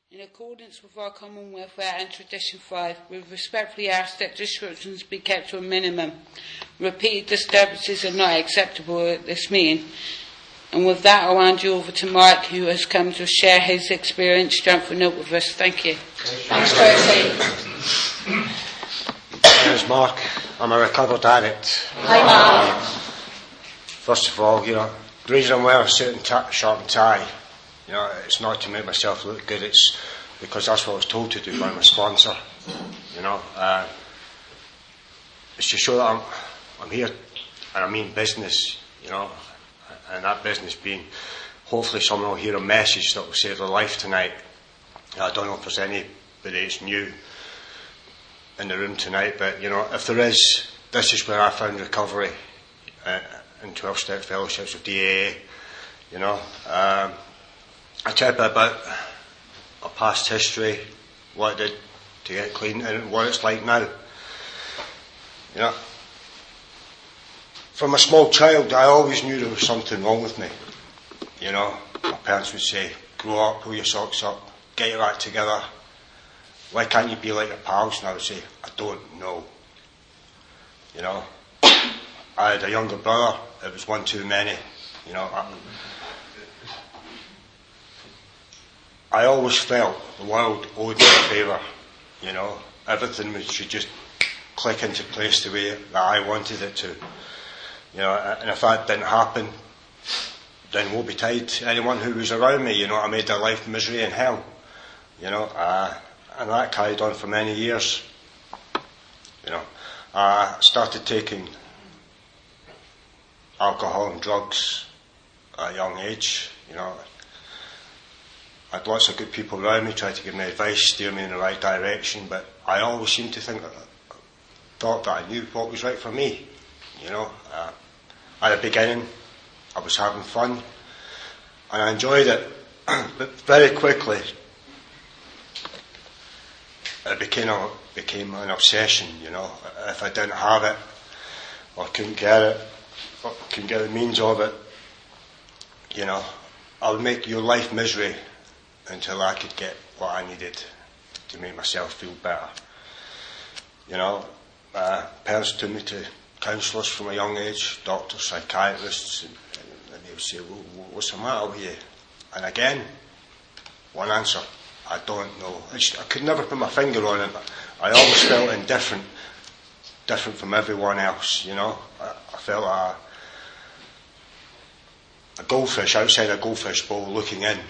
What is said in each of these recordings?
In accordance with our Common Welfare and Tradition 5, we respectfully ask that disruptions be kept to a minimum. Repeated disturbances are not acceptable at this meeting. And with that, I'll hand you over to Mark, who has come to share his experience strength and hope with us. Thank you. Thanks, Bertie. My name is Mark. I'm a recovered addict. Hi, Mark. First of all, the reason I'm wearing a suit and shirt and tie, it's not to make myself look good. It's because that's what I was told to do by my sponsor. It's to show that I'm here, and I mean business. And that business being, hopefully someone will hear a message that will save their life tonight. I don't know if there's anybody that's new in the room tonight, but if there is, this is where I found recovery in 12-step fellowships with DAA. I tell you a bit about my past history, what I did to get clean, and what it's like now. From a small child, I always knew there was something wrong with me. My parents would say, grow up, pull your socks up, get your act together. Why can't you be like your pals? And I would say, I don't know. I had a younger brother. It was one too many. I always felt the world owed me a favour. Everything should just click into place the way that I wanted it to. And if that didn't happen, then woe betide anyone who was around me. I made their life misery and hell. And that carried on for many years. I started taking alcohol and drugs at a young age. I had lots of good people around me, tried to give me advice, steer me in the right direction, but I always seemed to thought that I knew what was right for me. At the beginning, I was having fun, and I enjoyed it, but very quickly, it became an obsession. If I didn't have it, or couldn't get it, or couldn't get the means of it, I would make your life misery until I could get what I needed to make myself feel better. Parents took me to counsellors from a young age, doctors, psychiatrists, and they would say, well, what's the matter with you? And again, one answer, I don't know. I could never put my finger on it, but I always felt indifferent, different from everyone else. I felt a goldfish outside a goldfish bowl looking in.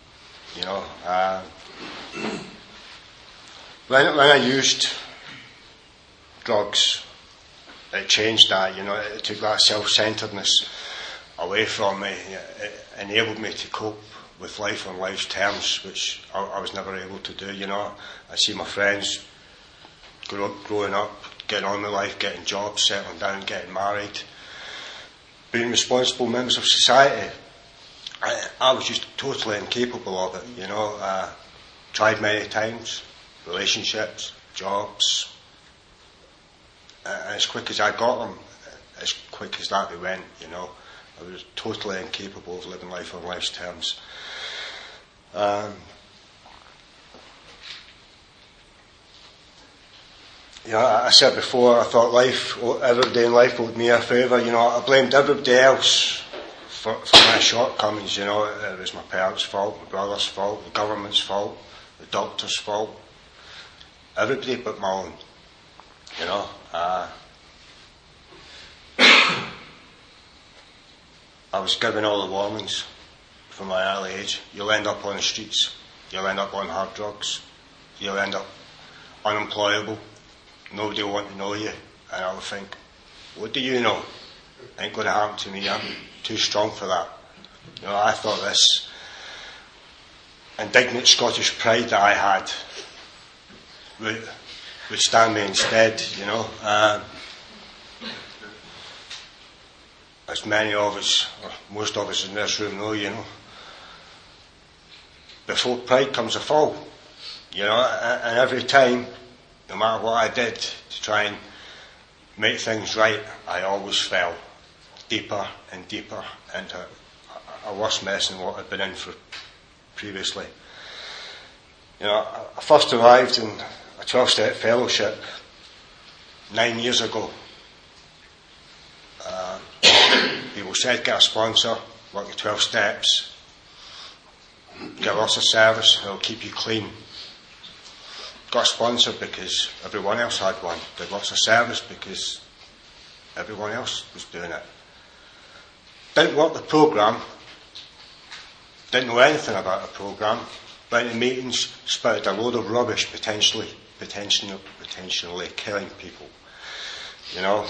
When I used drugs, it changed that. It took that self-centeredness away from me. It enabled me to cope with life on life's terms, which I was never able to do. I see my friends growing up, getting on with life, getting jobs, settling down, getting married, being responsible members of society. I was just totally incapable of it. Tried many times, relationships, jobs, and as quick as I got them, as quick as that they went. I was totally incapable of living life on life's terms. I said before, I thought every day in life owed me a favour. I blamed everybody else for my shortcomings. It was my parents' fault, my brother's fault, the government's fault, the doctor's fault, everybody but my own. I was given all the warnings from my early age. You'll end up on the streets, you'll end up on hard drugs, you'll end up unemployable, nobody will want to know you. And I would think, what do you know? Ain't going to happen to me, I'm too strong for that. I thought this indignant Scottish pride that I had would stand me instead. As many of us, or most of us in this room know, before pride comes a fall. And every time, no matter what I did to try and make things right, I always fell deeper and deeper into a worse mess than what I'd been in for previously. You know, I first arrived in a 12-step fellowship 9 years ago. People said, get a sponsor, work your 12 steps, get lots of service, it'll keep you clean. Got a sponsor because everyone else had one. Did lots of service because everyone else was doing it. Didn't work the programme, didn't know anything about the programme, went to meetings, spouted a load of rubbish, potentially killing people. You know,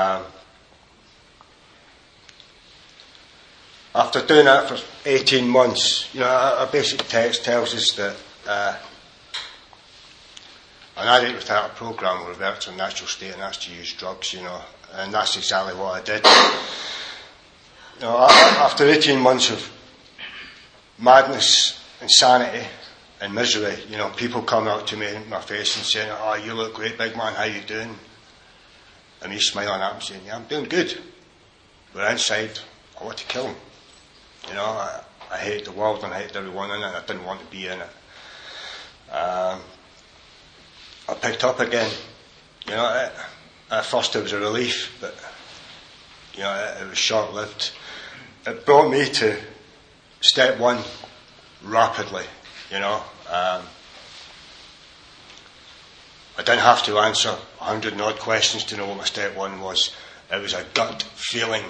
after doing that for 18 months, you know, our basic text tells us that an addict without a programme will revert to a natural state, and that's to use drugs, you know, and that's exactly what I did. You know, after 18 months of madness, insanity and misery, you know, people come up to me in my face and saying, oh, you look great, big man, how you doing? And me smiling at him saying, yeah, I'm doing good. But inside, I want to kill him. You know, I hate the world and I hate everyone in it, and I didn't want to be in it. I picked up again. You know, at first it was a relief, but, you know, it was short-lived. It brought me to step one rapidly, you know. I didn't have to answer 100 and odd questions to know what my step one was. It was a gut feeling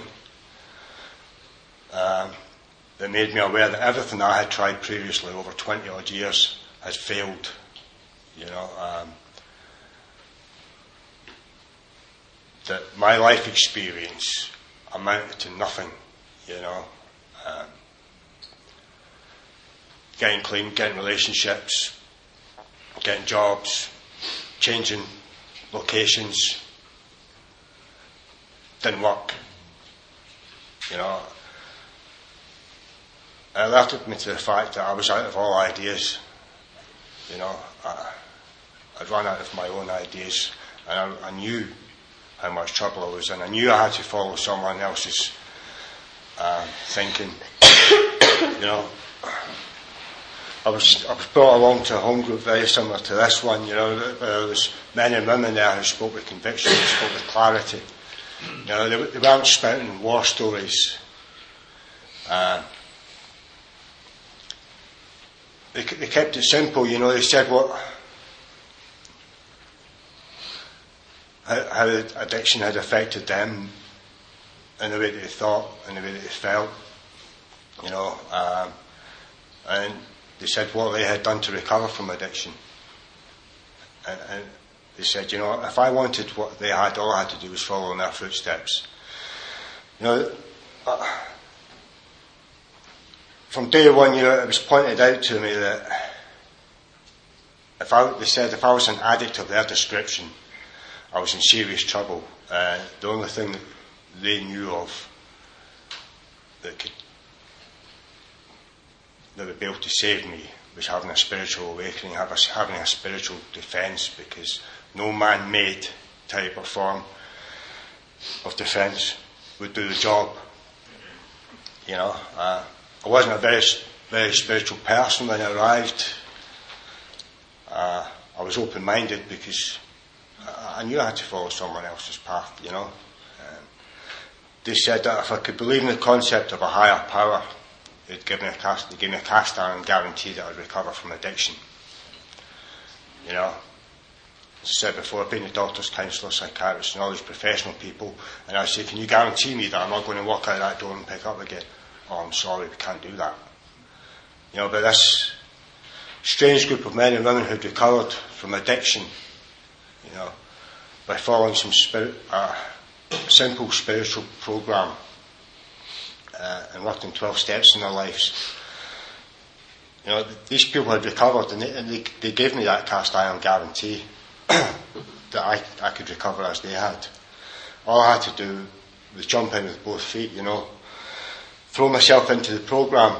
that made me aware that everything I had tried previously over 20 odd years had failed, you know. That my life experience amounted to nothing, you know. Getting clean, getting relationships, getting jobs, changing locations, didn't work, you know. It alerted me to the fact that I was out of all ideas, you know. I'd run out of my own ideas, and I knew how much trouble I was in. I knew I had to follow someone else's thinking. You know, I was brought along to a home group very similar to this one. You know, there was men and women there who spoke with conviction, who spoke with clarity. You know, they weren't spouting war stories. They kept it simple. You know, they said how addiction had affected them in the way that they thought, in the way that they felt, you know, and they said what they had done to recover from addiction. And they said, you know, if I wanted what they had, all I had to do was follow in their footsteps. You know, from day one, you know, it was pointed out to me that they said if I was an addict of their description, I was in serious trouble. The only thing that they knew of that would be able to save me was having a spiritual awakening, having a spiritual defence, because no man-made type or form of defence would do the job. You know, I wasn't a very, very spiritual person when I arrived. I was open-minded because I knew I had to follow someone else's path, you know. They said that if I could believe in the concept of a higher power, they gave me a cast iron guarantee that I'd recover from addiction. You know, as I said before, I've been to doctors, counsellors, psychiatrists and all these professional people, and I say, can you guarantee me that I'm not going to walk out that door and pick up again? Oh, I'm sorry, we can't do that. You know, but this strange group of men and women who'd recovered from addiction, you know, by following some simple spiritual programme and working 12 steps in their lives. You know, these people had recovered, and they gave me that cast iron guarantee that I could recover as they had. All I had to do was jump in with both feet, you know, throw myself into the programme,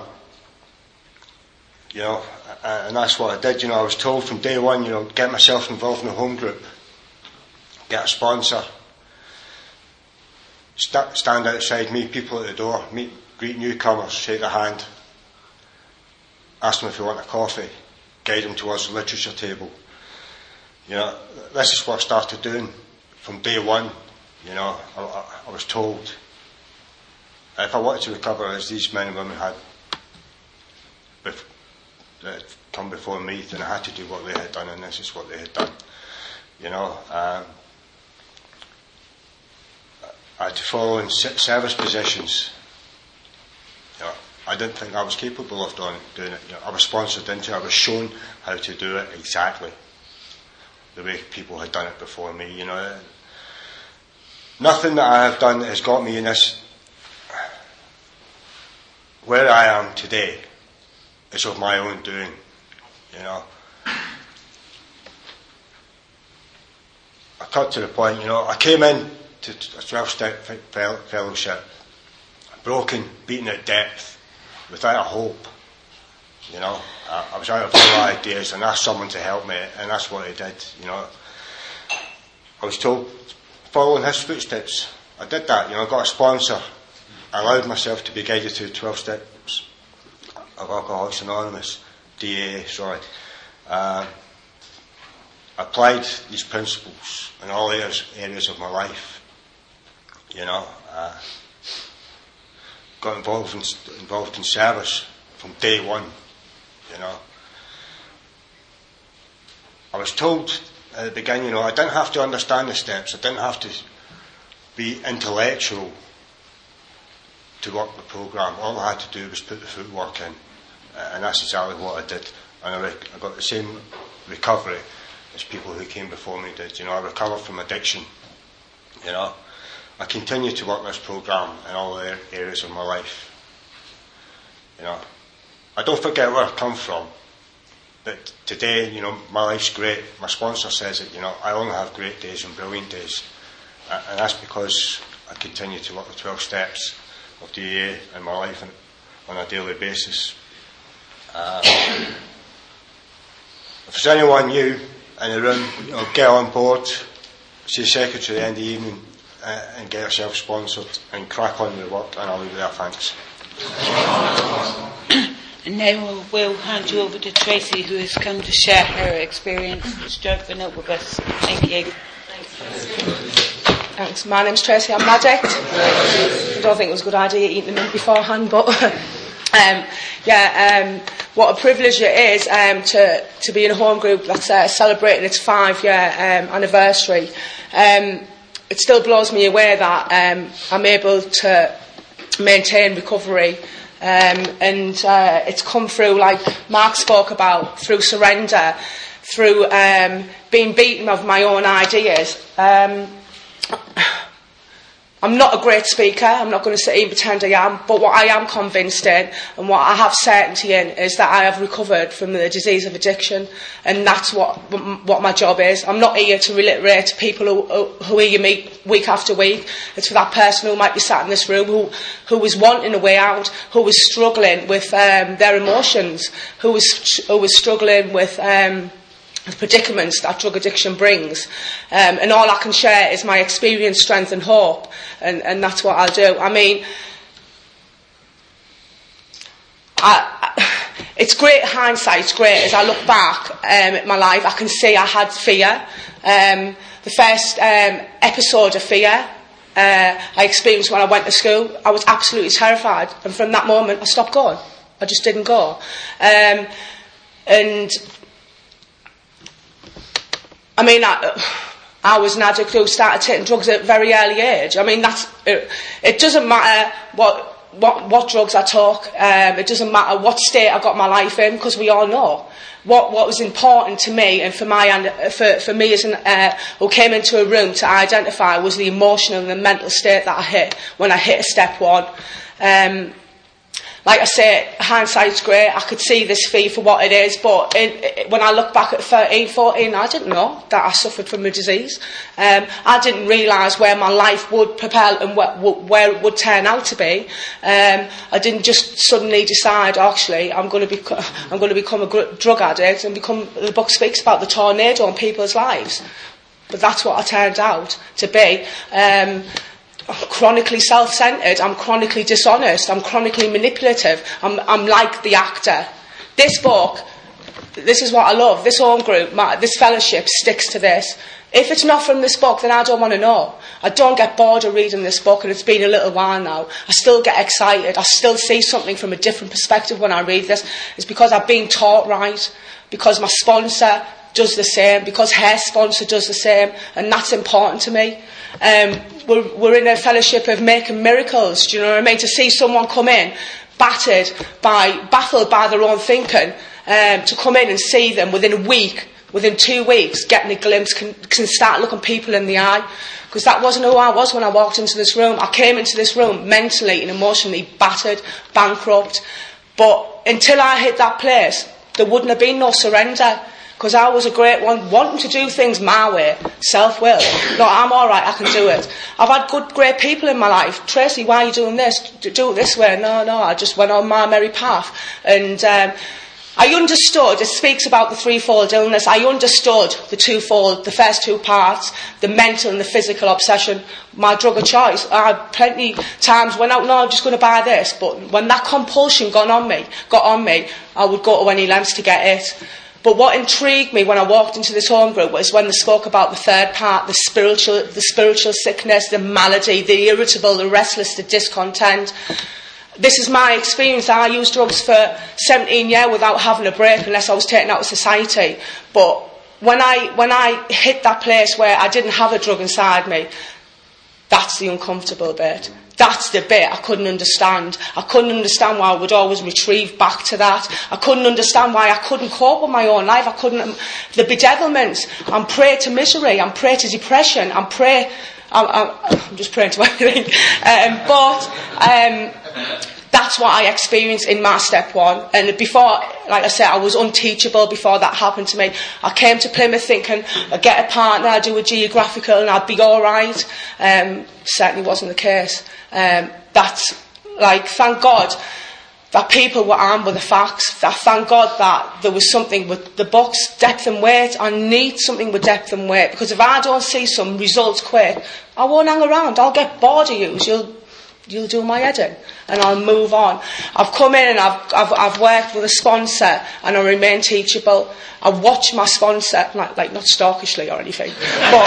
you know, and that's what I did. You know, I was told from day one, you know, get myself involved in a home group, get a sponsor, stand outside, meet people at the door, greet newcomers, shake their hand, ask them if they want a coffee, guide them towards the literature table. You know, this is what I started doing from day one. You know, I was told if I wanted to recover as these men and women had that come before me, then I had to do what they had done, and this is what they had done. You know, I had to follow in service positions. You know, I didn't think I was capable of doing it. You know, I was sponsored into it. I was shown how to do it exactly the way people had done it before me. You know, nothing that I have done has got me in this. Where I am today is of my own doing. You know, I got to the point. You know, I came in to a 12-step fellowship, broken, beaten at depth, without a hope. You know, I was out of all ideas and asked someone to help me, and that's what I did. You know, I was told, following his footsteps. I did that. You know, I got a sponsor. I allowed myself to be guided through 12 steps of Alcoholics Anonymous, DAA, sorry. Applied these principles in all areas of my life. You know, got involved in service from day one. You know, I was told at the beginning, you know, I didn't have to understand the steps. I didn't have to be intellectual to work the program. All I had to do was put the footwork in, and that's exactly what I did. And I got the same recovery as people who came before me did. You know, I recovered from addiction. You know, I continue to work this program in all the areas of my life. You know, I don't forget where I've come from, but today, you know, my life's great. My sponsor says it. You know, I only have great days and brilliant days, and that's because I continue to work the 12 steps of DAA in my life on a daily basis. If there's anyone new in the room, you know, get on board, see the secretary at the end of the evening, and get yourself sponsored and crack on with the work, and I'll leave it there. Thanks. And now we'll hand you over to Tracy, who has come to share her experience stroking up with us. Thank you. Thanks. My name's Tracy. I'm an addict. I don't think it was a good idea eating them beforehand, but what a privilege it is to be in a home group that's celebrating its 5-year anniversary. It still blows me away that I'm able to maintain recovery, and it's come through, like Mark spoke about, through surrender, through being beaten of my own ideas. I'm not a great speaker. I'm not going to sit here and pretend I am. But what I am convinced in, and what I have certainty in, is that I have recovered from the disease of addiction, and that's what my job is. I'm not here to reiterate to people who hear me week after week. It's for that person who might be sat in this room who was wanting a way out, who was struggling with their emotions, who was struggling with the predicaments that drug addiction brings, and all I can share is my experience, strength and hope, and that's what I'll do. I mean, it's great hindsight, it's great as I look back at my life. I can see I had fear. The first episode of fear I experienced when I went to school, I was absolutely terrified, and from that moment I stopped going. I just didn't go. And I mean, I was an addict who started taking drugs at a very early age. I mean, it doesn't matter what drugs I took. It doesn't matter what state I got my life in, because we all know what was important to me, and for me as who came into a room to identify, was the emotional and the mental state that I hit when I hit a step one. Like I say, hindsight's great. I could see this fee for what it is, but when I look back at 13, 14, I didn't know that I suffered from a disease. I didn't realise where my life would propel and where it would turn out to be. I didn't just suddenly decide, actually, I'm going to become a drug addict and the book speaks about the tornado in people's lives. But that's what I turned out to be. I'm chronically self-centred, I'm chronically dishonest, I'm chronically manipulative, I'm like the actor. This book this is what I love. This home group, this fellowship sticks to this. If it's not from this book, then I don't want to know. I don't get bored of reading this book, and it's been a little while now. I still get excited. I still see something from a different perspective when I read this. It's because I've been taught right, because my sponsor does the same, because her sponsor does the same, and that's important to me. We're in a fellowship of making miracles, do you know what I mean? To see someone come in, baffled by their own thinking, to come in and see them within a week, within 2 weeks, getting a glimpse, can start looking people in the eye. Because that wasn't who I was when I walked into this room. I came into this room mentally and emotionally battered, bankrupt. But until I hit that place, there wouldn't have been no surrender. Because I was a great one, wanting to do things my way, self-will. No, I'm all right, I can do it. I've had great people in my life. Tracy, why are you doing this? Do it this way. No, I just went on my merry path. And I understood, it speaks about the threefold illness, I understood the first two parts, the mental and the physical obsession, my drug of choice. I had plenty times when I'm just going to buy this, but when that compulsion got on me, I would go to any lengths to get it. But what intrigued me when I walked into this home group was when they spoke about the third part, the spiritual sickness, the malady, the irritable, the restless, the discontent. This is my experience. I used drugs for 17 years without having a break unless I was taken out of society. But when I hit that place where I didn't have a drug inside me, that's the uncomfortable bit. That's the bit I couldn't understand. I couldn't understand why I would always retrieve back to that. I couldn't understand why I couldn't cope with my own life. The bedevilment. I'm prey to misery. I'm prey to depression. I'm just praying to everything. That's what I experienced in my step one. And before, like I said, I was unteachable before that happened to me. I came to Plymouth thinking I'd get a partner, I'd do a geographical and I'd be all right. Certainly wasn't the case. Thank God that people were armed with the facts. Thank God that there was something with the books, depth and weight. I need something with depth and weight, because if I don't see some results quick, I won't hang around. I'll get bored of you. You'll do my head in, and I'll move on. I've come in and I've worked with a sponsor, and I remain teachable. I watch my sponsor, like not stalkishly or anything, but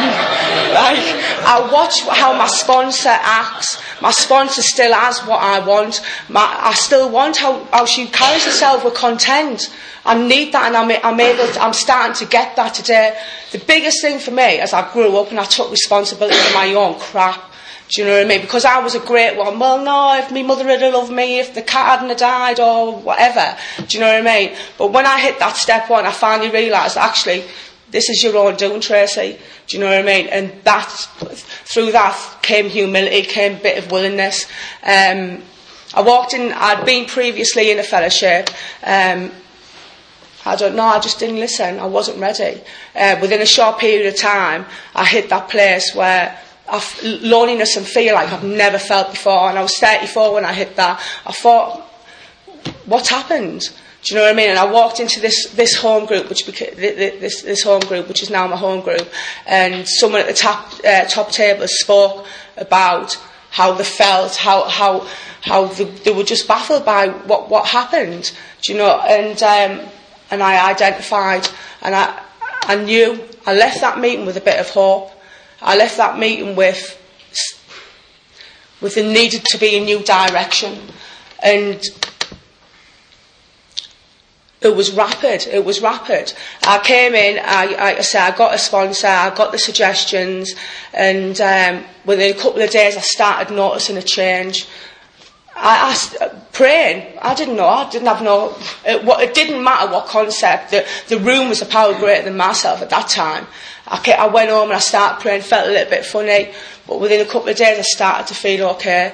I watch how my sponsor acts. My sponsor still has what I want. I still want how she carries herself with content. I need that, and I'm starting to get that today. The biggest thing for me, as I grew up and I took responsibility for my own crap. Do you know what I mean? Because I was a great one. Well, no, if my mother had loved me, if the cat hadn't died or whatever. Do you know what I mean? But when I hit that step one, I finally realised, actually, this is your own doing, Tracy. Do you know what I mean? And through that came humility, came a bit of willingness. I walked in, I'd been previously in a fellowship. I don't know, I just didn't listen. I wasn't ready. Within a short period of time, I hit that place where loneliness and fear like I've never felt before, and I was 34 when I hit that. I thought, what's happened? Do you know what I mean? And I walked into this home group, this home group, which is now my home group, and someone at the top table spoke about how they felt, how they were just baffled by what happened. Do you know? And I identified, and I knew. I left that meeting with a bit of hope. I left that meeting with there needed to be a new direction, and it was rapid. I came in, I got a sponsor, I got the suggestions, and within a couple of days I started noticing a change. I asked, praying, I didn't know, it didn't matter what concept, the room was a power greater than myself at that time. I went home and I started praying, felt a little bit funny, but within a couple of days I started to feel okay.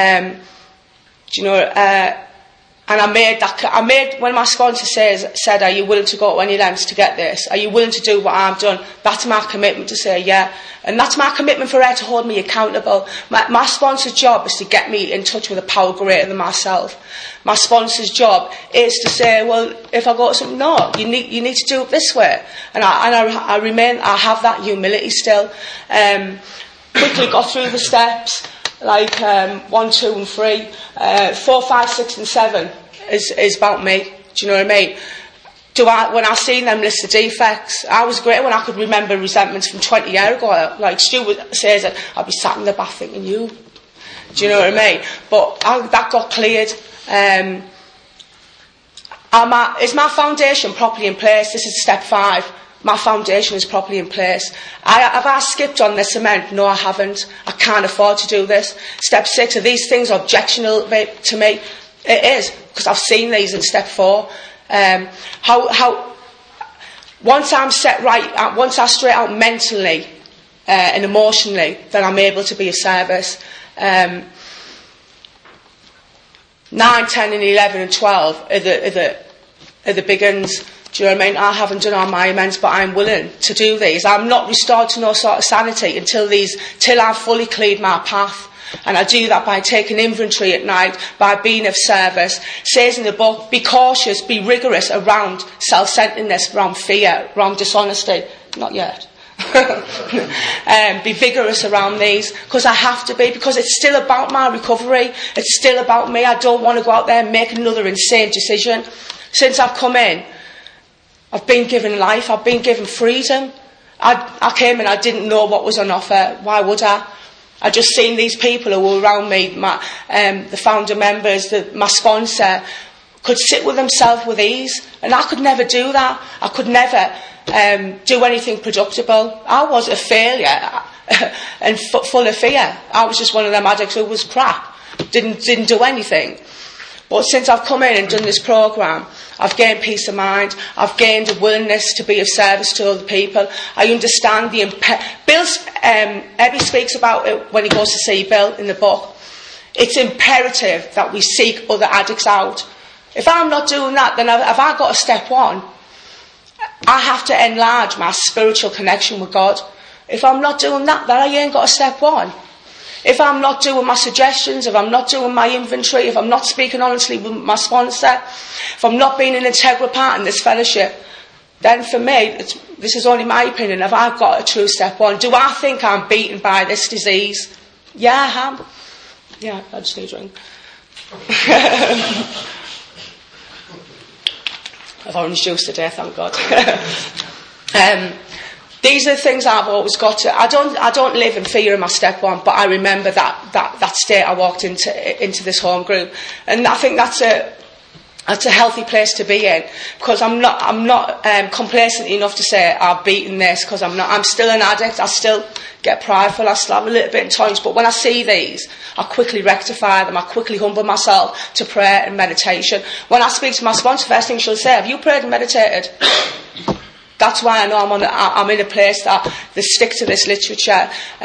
And I made when my sponsor said, are you willing to go to any lengths to get this? Are you willing to do what I've done? That's my commitment to say yeah. And that's my commitment for her to hold me accountable. My sponsor's job is to get me in touch with a power greater than myself. My sponsor's job is to say, well, if I go to something, no, you need to do it this way. And I have that humility still. Quickly got through the steps, like 1, 2 and 3. 4, 5, 6 and 7 is about me. Do you know what I mean? when I seen them list of defects, I was great when I could remember resentments from 20 years ago. Like Stu says that I'd be sat in the bath thinking, you, do you know what I mean? But that got cleared. Is my foundation properly in place? This is step 5. My foundation is properly in place. Have I skipped on the cement? No, I haven't. I can't afford to do this. Step 6, are these things objectionable to me? It is, because I've seen these in step 4. Once I'm set right, once I straight out mentally and emotionally, then I'm able to be of service. 9, 10 and 11 and 12 are the big uns. Do you know what I mean? I haven't done all my amends, but I'm willing to do these. I'm not restored to no sort of sanity till I've fully cleared my path. And I do that by taking inventory at night, by being of service. It says in the book, be cautious, be rigorous around self-centeredness, around fear, around dishonesty. Not yet. Be vigorous around these, because I have to be, because it's still about my recovery. It's still about me. I don't want to go out there and make another insane decision. Since I've come in, I've been given life. I've been given freedom. I came in, I didn't know what was on offer. Why would I? I just seen these people who were around me, the founder members, my sponsor, could sit with themselves with ease. And I could never do that. I could never do anything productive. I was a failure and full of fear. I was just one of them addicts who was crap. Didn't do anything. But since I've come in and done this programme, I've gained peace of mind. I've gained a willingness to be of service to other people. I understand Ebby speaks about it when he goes to see Bill in the book. It's imperative that we seek other addicts out. If I'm not doing that, then have I got a step 1? I have to enlarge my spiritual connection with God. If I'm not doing that, then I ain't got a step 1. If I'm not doing my suggestions, if I'm not doing my inventory, if I'm not speaking honestly with my sponsor, if I'm not being an integral part in this fellowship, then for me, this is only my opinion, have I got a true step 1? Do I think I'm beaten by this disease? Yeah, I am. Yeah, I just need a drink. I've orange juice today, thank God. These are the things I've always got to. I don't live in fear of my step 1, but I remember that state I walked into this home group, and I think that's a healthy place to be in, because I'm not complacent enough to say I've beaten this, because I'm not. I'm still an addict. I still get prideful. I still have a little bit in times, but when I see these, I quickly rectify them. I quickly humble myself to prayer and meditation. When I speak to my sponsor, first thing she'll say, "Have you prayed and meditated?" That's why I know I'm in a place that they stick to this literature.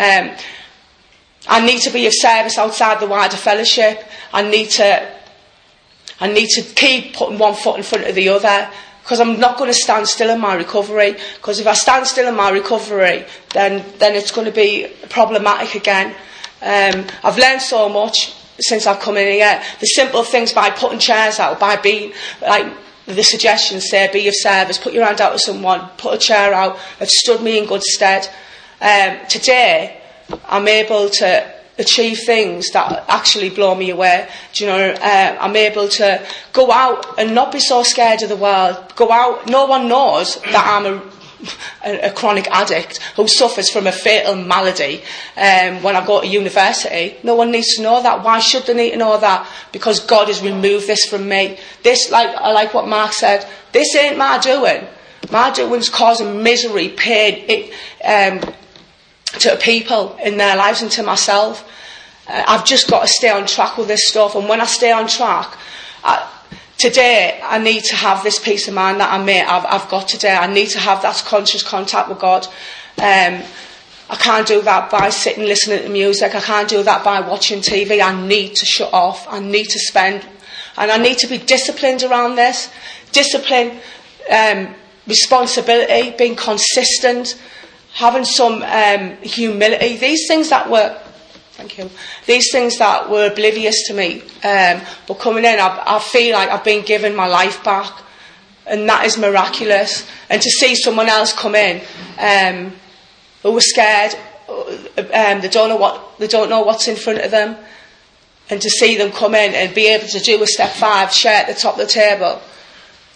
I need to be of service outside the wider fellowship. I need to keep putting one foot in front of the other, because I'm not going to stand still in my recovery. Because if I stand still in my recovery, then it's going to be problematic again. I've learned so much since I've come in here. The simple things, by putting chairs out, by being like. The suggestions say, be of service, put your hand out to someone, put a chair out, have stood me in good stead. Today, I'm able to achieve things that actually blow me away. Do you know, I'm able to go out and not be so scared of the world. Go out, no one knows that I'm a chronic addict who suffers from a fatal malady when I go to university. No one needs to know that. Why should they need to know that? Because God has removed this from me. This, I like what Mark said, this ain't my doing. My doing's causing misery, pain to people in their lives and to myself. I've just got to stay on track with this stuff, and when I stay on track, today, I need to have this peace of mind that I've got today. I need to have that conscious contact with God. I can't do that by sitting listening to music. I can't do that by watching TV. I need to shut off. I need to spend, and I need to be disciplined around this. Discipline, responsibility, being consistent, having some humility. These things that were oblivious to me, but coming in, I feel like I've been given my life back, and that is miraculous. And to see someone else come in who was scared, they don't know what's in front of them, and to see them come in and be able to do a step 5, share at the top of the table,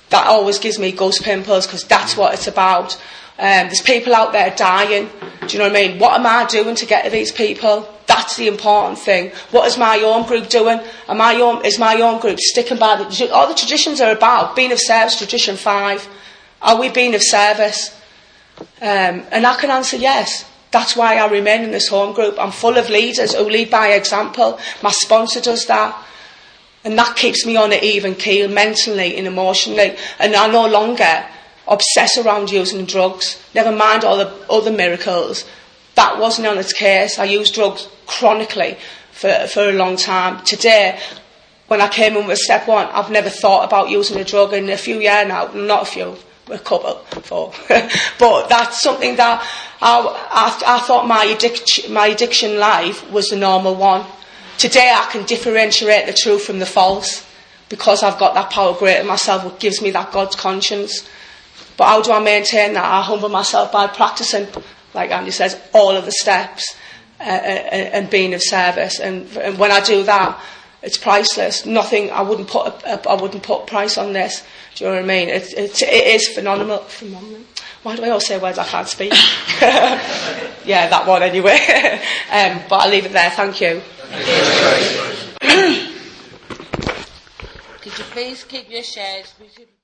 that always gives me ghost pimples, because that's what it's about. There's people out there dying. Do you know what I mean? What am I doing to get to these people? That's the important thing. What is my own group doing? Is my own group sticking by all the traditions are about being of service? Tradition 5. Are we being of service? And I can answer yes. That's why I remain in this home group. I'm full of leaders who lead by example. My sponsor does that. And that keeps me on an even keel, mentally and emotionally. And I no longer obsess around using drugs. Never mind all the other miracles. That wasn't on its case. I used drugs chronically for a long time. Today, when I came in with step 1, I've never thought about using a drug in a few years now. Not a few, a couple, 4. But that's something that I thought my addiction life was the normal one. Today I can differentiate the true from the false, because I've got that power greater than myself, which gives me that God's conscience. But how do I maintain that? I humble myself by practicing, like Andy says, all of the steps and being of service. And when I do that, it's priceless. Nothing. I wouldn't put a price on this. Do you know what I mean? It is phenomenal. Why do I always say words I can't speak? Yeah, that one anyway. But I'll leave it there. Thank you. Could you please keep your shares?